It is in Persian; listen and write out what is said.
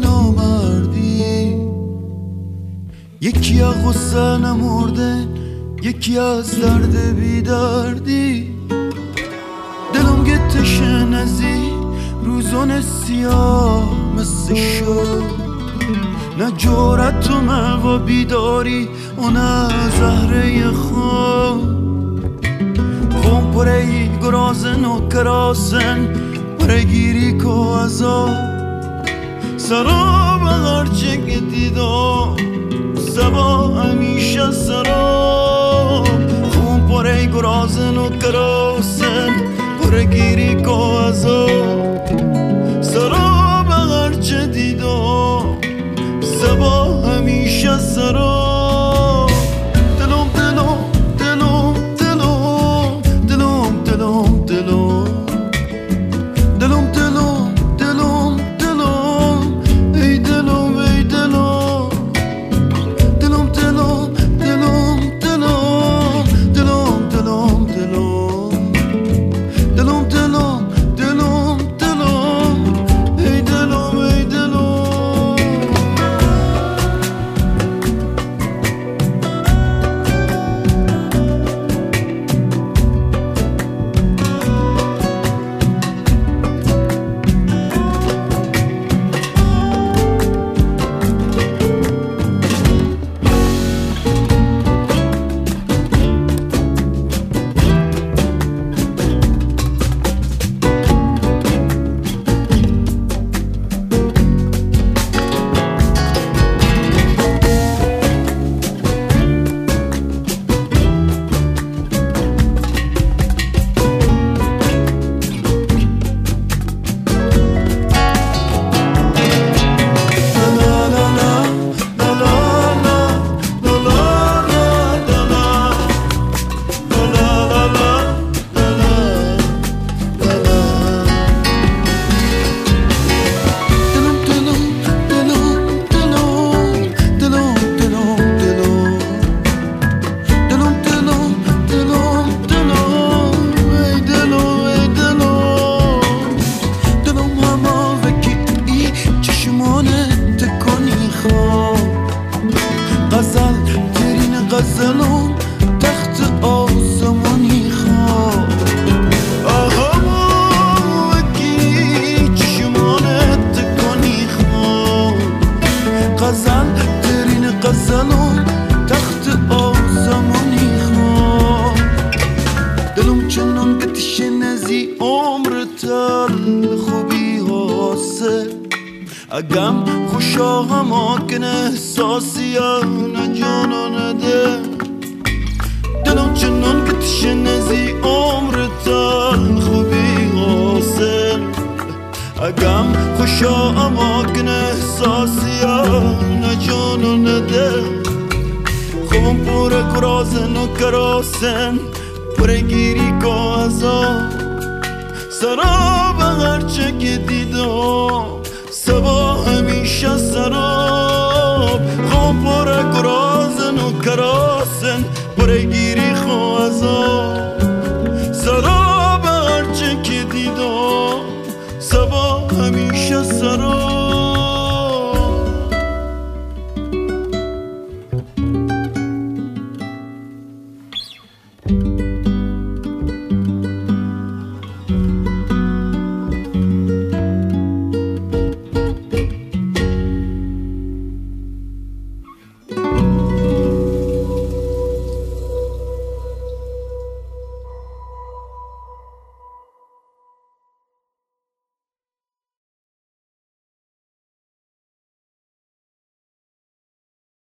نامردی، یکی از غصه نمرده، یکی از درد بیدردی. دلم گتشه نزی روزون سیاه مثل شد، نه جورت و و بیداری و نه زهره خود. خون پره گرازن و کراسن پره گیری که ازا سرا بغرچه که دیدم سبا همیشه سرا. خون پره گرازن و کراسن پره گیری که ازا سرا بغرچه دیدم سبا همیشه سرا. غزل ترین غزلم تخت آسمانی خواه. آها وکی چشمانت کنی خواه. غزل ترین غزلم تخت آسمانی خواه. دلم چنان گتش نزی عمر تل خوبی حاصل. اگم خوشا هما کن احساسی نه جانا نده. دلم چنان گتش نزی عمر تل خوبی حاصل. اگم خوشا هما کن احساسی نه جانا نده. خوبم پوره کرازن و کراسن پوره گیری که ازا سرا بغرچه که دیدم سبا همیشه سراب. خواب پره گرازن و کراسن پره گیری خوازا سراب هرچه که دیدم سبا همیشه سراب.